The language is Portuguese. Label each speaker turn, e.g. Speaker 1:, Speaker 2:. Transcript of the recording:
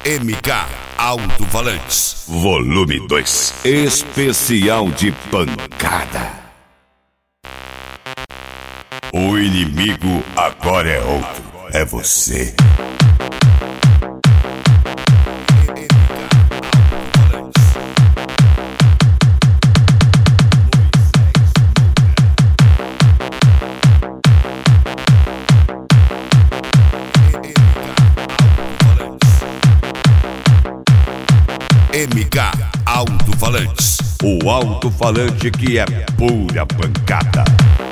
Speaker 1: MK Alto-Falantes.
Speaker 2: Volume 2. Especial de pancada. O inimigo agora é outro. É você.
Speaker 1: MK Alto-Falantes.
Speaker 2: O alto-falante que é pura pancada.